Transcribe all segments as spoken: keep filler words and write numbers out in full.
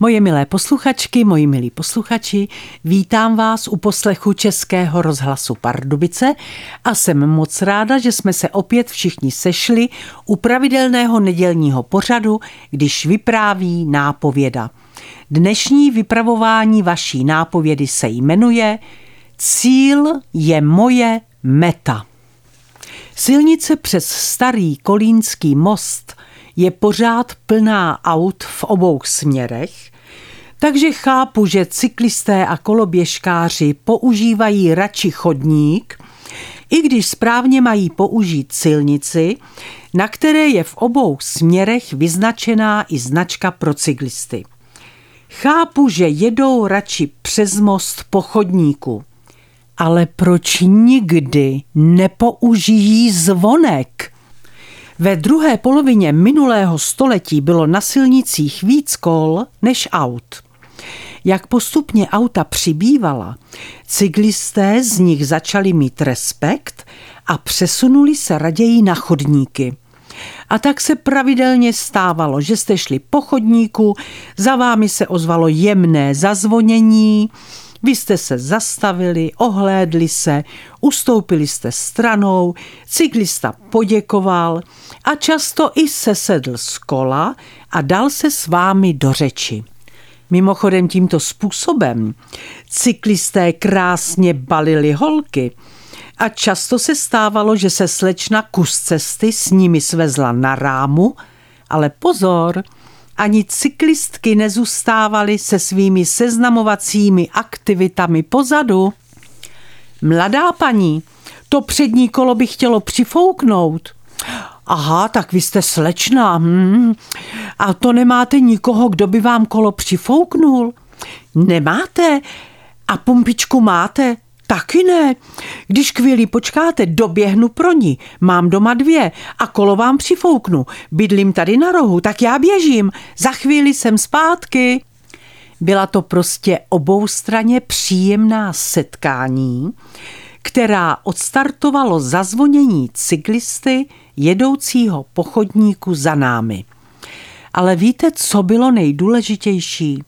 Moje milé posluchačky, moji milí posluchači, vítám vás u poslechu Českého rozhlasu Pardubice a jsem moc ráda, že jsme se opět všichni sešli u pravidelného nedělního pořadu, když vypráví nápověda. Dnešní vypravování vaší nápovědy se jmenuje Cíl je moje meta. Silnice přes Starý Kolínský most je pořád plná aut v obou směrech, takže chápu, že cyklisté a koloběžkáři používají radši chodník, i když správně mají použít silnici, na které je v obou směrech vyznačená i značka pro cyklisty. Chápu, že jedou radši přes most po chodníku, ale proč nikdy nepoužijí zvonek? Ve druhé polovině minulého století bylo na silnicích víc kol než aut. Jak postupně auta přibývala, cyklisté z nich začali mít respekt a přesunuli se raději na chodníky. A tak se pravidelně stávalo, že jste šli po chodníku, za vámi se ozvalo jemné zazvonění, vy jste se zastavili, ohlédli se, ustoupili jste stranou, cyklista poděkoval a často i sesedl z kola a dal se s vámi do řeči. Mimochodem tímto způsobem cyklisté krásně balili holky a často se stávalo, že se slečna kus cesty s nimi svezla na rámu, ale pozor, ani cyklistky nezůstávaly se svými seznamovacími aktivitami pozadu. Mladá paní, to přední kolo by chtělo přifouknout. Aha, tak vy jste slečna. Hmm. A to nemáte nikoho, kdo by vám kolo přifouknul? Nemáte? A pumpičku máte? Taky ne. Když chvíli počkáte, doběhnu pro ní. Mám doma dvě a kolo vám přifouknu. Bydlím tady na rohu, tak já běžím. Za chvíli jsem zpátky. Byla to prostě oboustranně příjemná setkání, která odstartovalo zazvonění cyklisty jedoucího po chodníku za námi. Ale víte, co bylo nejdůležitější?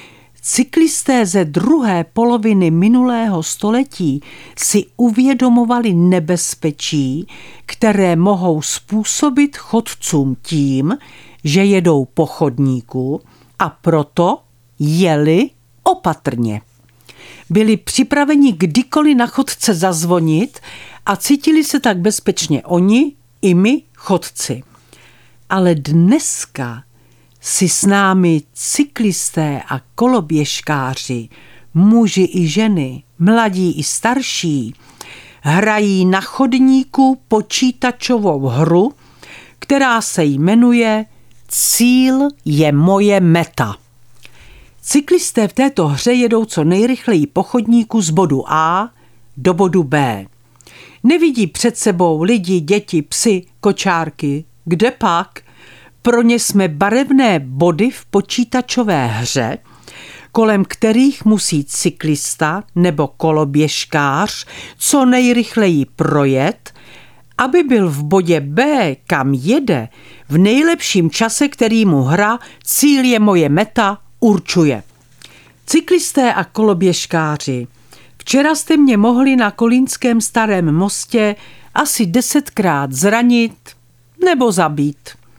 Cyklisté ze druhé poloviny minulého století si uvědomovali nebezpečí, které mohou způsobit chodcům tím, že jedou po chodníku, a proto jeli opatrně. Byli připraveni kdykoliv na chodce zazvonit a cítili se tak bezpečně oni i my chodci. Ale dneska si s námi cyklisté a koloběžkáři, muži i ženy, mladí i starší, hrají na chodníku počítačovou hru, která se jmenuje Cíl je moje meta. Cyklisté v této hře jedou co nejrychleji po chodníku z bodu A do bodu B. Nevidí před sebou lidi, děti, psy, kočárky. Kde pak? Pro ně jsme barevné body v počítačové hře, kolem kterých musí cyklista nebo koloběžkář co nejrychleji projet, aby byl v bodě B, kam jede, v nejlepším čase, který mu hra Cíl je moje meta určuje. Cyklisté a koloběžkáři, včera jste mě mohli na Kolínském Starém mostě asi desetkrát zranit nebo zabít.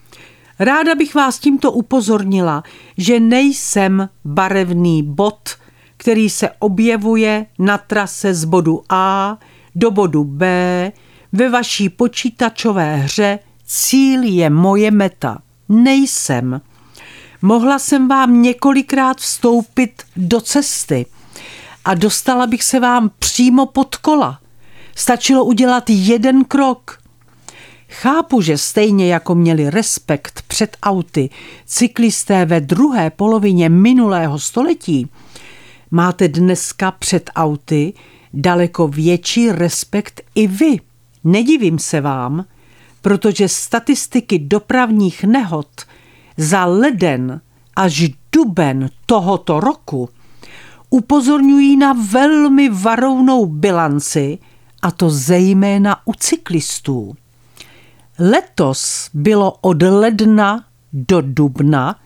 Ráda bych vás tímto upozornila, že nejsem barevný bod, který se objevuje na trase z bodu A do bodu B ve vaší počítačové hře Cíl je moje meta. Nejsem. Mohla jsem vám několikrát vstoupit do cesty a dostala bych se vám přímo pod kola. Stačilo udělat jeden krok. Chápu, že stejně jako měli respekt před auty cyklisté ve druhé polovině minulého století, máte dneska před auty daleko větší respekt i vy. Nedivím se vám, protože statistiky dopravních nehod za leden až duben tohoto roku upozorňují na velmi varovnou bilanci, a to zejména u cyklistů. Letos bylo od ledna do dubna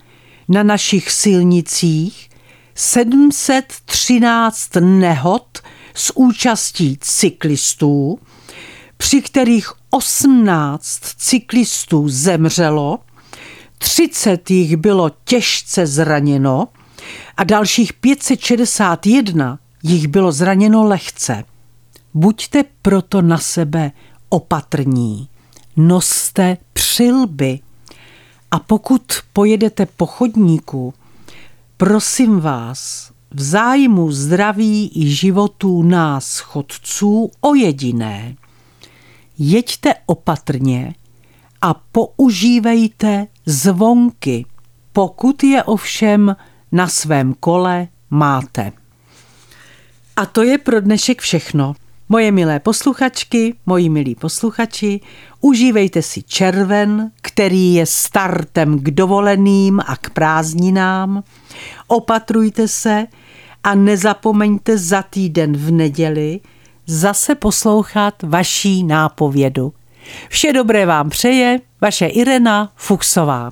na našich silnicích sedm set třináct nehod s účastí cyklistů, při kterých osmnáct cyklistů zemřelo, třicet jich bylo těžce zraněno a dalších pět set šedesát jedna jich bylo zraněno lehce. Buďte proto na sebe opatrní, noste přilby a pokud pojedete po chodníku, prosím vás, v zájmu zdraví i životů nás chodců o jediné. Jeďte opatrně a používejte zvonky, pokud je ovšem na svém kole máte. A to je pro dnešek všechno. Moje milé posluchačky, moji milí posluchači, užívejte si červen, který je startem k dovoleným a k prázdninám. Opatrujte se a nezapomeňte za týden v neděli zase poslouchat vaší nápovědu. Vše dobré vám přeje vaše Irena Fuchsová.